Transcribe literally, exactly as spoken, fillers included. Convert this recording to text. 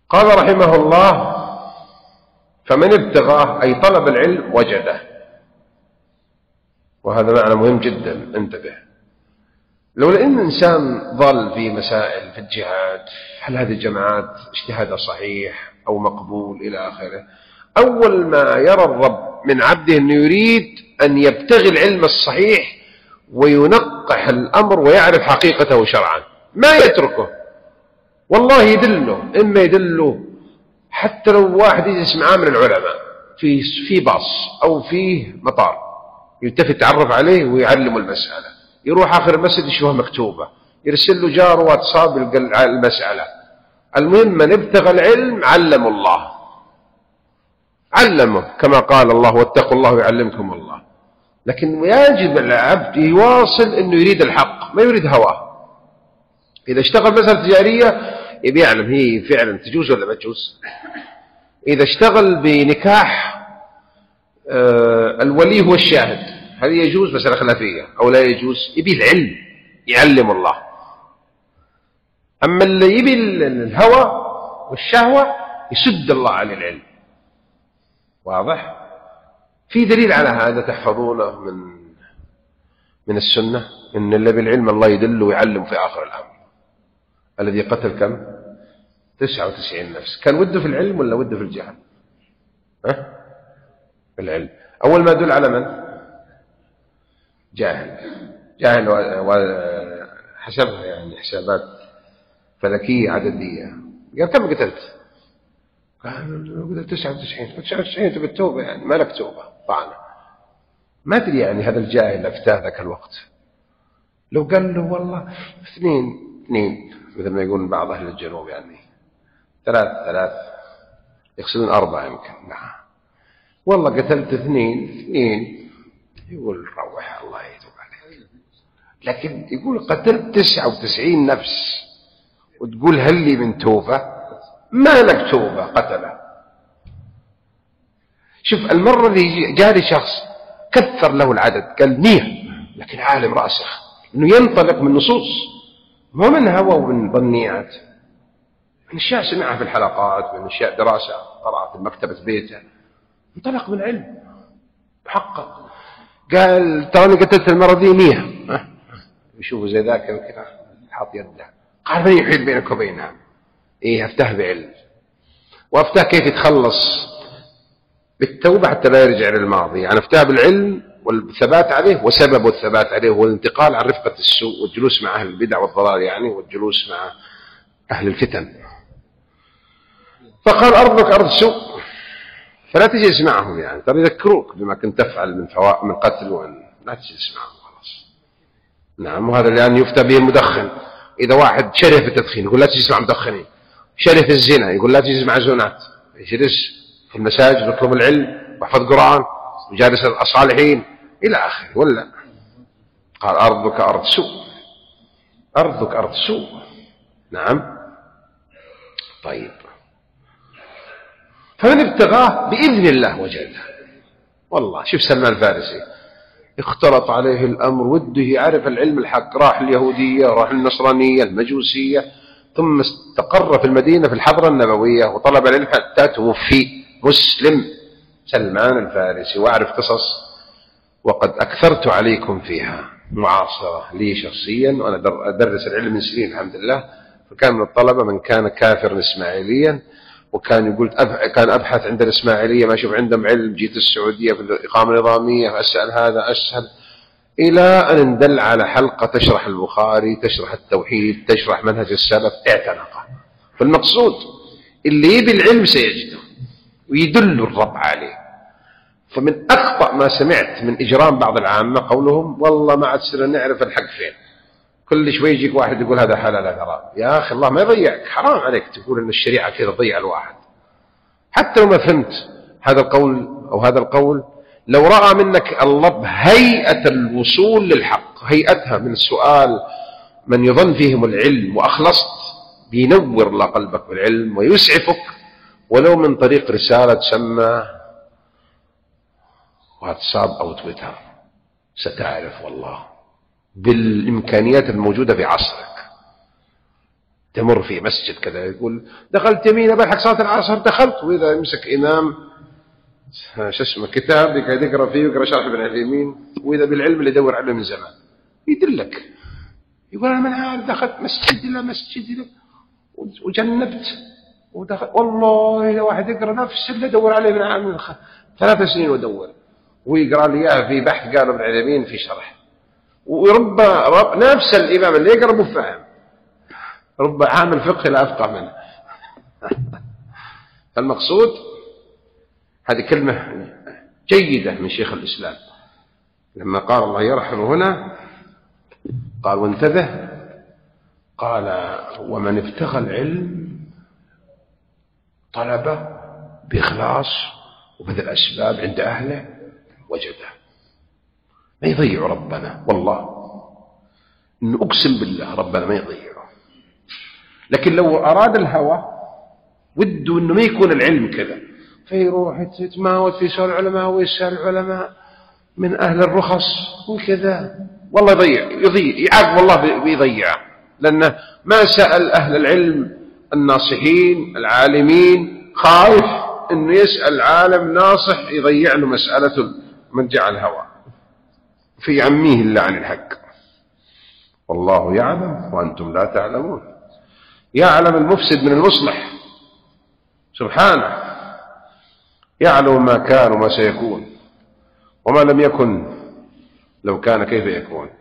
قال رحمه الله: فمن ابتغاه أي طلب العلم وجده. وهذا معنى مهم جدا، انتبه. لو أن إنسان ظل في مسائل في الجهاد، هل هذه الجماعات اجتهادها صحيح أو مقبول إلى آخره، أول ما يرى الرب من عبده أنه يريد أن يبتغي العلم الصحيح وينقح الأمر ويعرف حقيقته شرعا، ما يتركه، والله يدله. إما يدله حتى لو واحد يجلس معاه من العلماء في في باص أو في مطار، يلتفت يتعرف عليه ويعلم المسألة، يروح آخر المسجد يشوفها مكتوبة، يرسل له جاره واتساب المسألة. المهم من ابتغى العلم علم الله، علمه كما قال الله: واتقوا الله ويعلمكم الله. لكن يجب العبد يواصل أنه يريد الحق، ما يريد هواه. إذا اشتغل مسألة تجارية يبي يعلم هي فعلا تجوز ولا ما تجوز. إذا اشتغل بنكاح الولي هو الشاهد، هل يجوز؟ مسألة خلافية أو لا يجوز، يبي العلم يعلم الله. أما اللي يبي الهوى والشهوة يسد الله عن العلم. واضح؟ في دليل على هذا تحفظونه من من السنة، إن اللي بالعلم الله يدله ويعلم في آخر الأمر. الذي قتل كم؟ تسعة وتسعين نفس، كان وده في العلم ولا وده في الجهل؟ ها؟ في العلم. أول ما يدل على من؟ جاهل. جاهل وحسبها يعني حسابات فلكية عددية. قال كم قتلت؟ قال تسعة وتسعين. تسعة وتسعين تبي التوبة يعني، ما لك توبة طعنة. ما أدري يعني هذا الجاهل أفتاه ذاك الوقت. لو قال له والله اثنين اثنين مثل ما يقول بعض أهل الجنوب يعني ثلاث ثلاث يقصدون أربعة يمكن. نعم والله قتلت اثنين اثنين، يقول روح الله يتوب عليك. لكن يقول قتلت تسعة وتسعين نفس وتقول هل لي من توبة؟ ما لك توبة، قتله. شوف المرة اللي جاري شخص كثر له العدد، قال مية، لكن عالم راسخ انه ينطلق من نصوص، ما من هوى ومن ظنيات، من اشياء سمعها في الحلقات، من اشياء دراسة قرأت في مكتبة بيته، انطلق من علم محقق. قال تراني قتلت المرة دي مية، يشوفوا زي ذاك كذا حاط يده، قال من يحيل بينك وبينها؟ ايه افتاه بعلم، وافتاه كيف يتخلص بالتوبة حتى لا يرجع للماضي. يعني افتاه بالعلم والثبات عليه، وسبب الثبات عليه هو الانتقال عن رفقة السوء والجلوس مع أهل البدع والضلال يعني، والجلوس مع أهل الفتن. فقال أرضك أرض سوء فلا تجلس معهم، يعني ترى يذكروك بما كنت تفعل من فوائد من قتل، وأن لا تجلس معهم خلاص. نعم. وهذا الآن يفتى به المدخن. إذا واحد شرف التدخين يقول لا تجلس مع مدخنين، شرف الزنا يقول لا تجلس مع زنات، يجلس في المساجد يطلب العلم ويحفظ قرآن ويجالس الصالحين إلى آخره. ولا قال أرضك أرض سوء، أرضك أرض سوء. نعم. طيب، فمن ابتغاه بإذن الله وجده. والله شوف سلمان الفارسي اختلط عليه الأمر، وده يعرف العلم الحق، راح اليهودية، راح النصرانية، المجوسية، ثم استقر في المدينة في الحضرة النبوية وطلب العلم حتى توفي مسلم. سلمان الفارسي. وأعرف قصص وقد أكثرت عليكم فيها معاصرة لي شخصيا، وأنا أدرس العلم من سنين الحمد لله. فكان من الطلبة من كان كافرا إسماعيليا، وكان يقول كان أبحث عند الإسماعيلية ما أشوف عندهم علم، جيت السعودية في الإقامة النظامية فأسأل هذا أسهل، إلى أن اندل على حلقة تشرح البخاري، تشرح التوحيد، تشرح منهج السلف، اعتنقه. فالمقصود اللي يبي العلم سيجده ويدل الرب عليه. فمن أخطأ ما سمعت من إجرام بعض العامة قولهم والله ما عاد صرنا نعرف الحق فين، كل شوي يجيك واحد يقول هذا حلال هذا حرام. يا أخي الله ما يضيعك، حرام عليك تقول أن الشريعة كذا تضيع الواحد. حتى لو ما فهمت هذا القول أو هذا القول، لو رأى منك الله هيئة الوصول للحق، هيئتها من السؤال من يظن فيهم العلم وأخلصت، بينور الله قلبك بالعلم ويسعفك، ولو من طريق رسالة تسمى واتساب أو تويتر، ستعرف والله بالإمكانيات الموجودة في عصرك. تمر في مسجد كذا يقول دخلت يمين بلحق صلاة العصر دخلت، وإذا يمسك إمام شو اسمه كتاب يقعد يقرأ فيه ويقرأ شرح ابن عثيمين، وإذا بالعلم اللي يدور عليه من زمان يدلك، يقول أنا من عارف دخلت مسجد إلى مسجد إلى وجنبت ودخل، والله إذا واحد يقرأ نفس اللي يدور عليه من عام ثلاث سنين ودور ويقرأ لي إياه في بحث قال ابن عثيمين في شرح، ورب رب نفس الإمام اللي يقرأ مو فاهم، رب عامل فقه لا أفقه منه. المقصود هذه كلمة جيدة من شيخ الإسلام لما قال الله يرحمه هنا، قال وانتبه، قال ومن ابتغى العلم طلبه بإخلاص وبذل الأسباب عند أهله وجده. ما يضيع ربنا، والله إنه أقسم بالله ربنا ما يضيعه. لكن لو أراد الهوى وده إنه ما يكون العلم كذا فيروح يتماوت في سؤال العلماء ويسأل العلماء من أهل الرخص وكذا، والله يضيع يضيع يعاقب الله بيضيعه، لأنه ما سأل أهل العلم الناصحين العالمين، خايف إنه يسأل عالم ناصح يضيع له مسألة من جعل الهوى في عميه الله عن الحق. والله يعلم وأنتم لا تعلمون، يعلم المفسد من المصلح سبحانه، يعلم ما كان وما سيكون، وما لم يكن لو كان كيف يكون.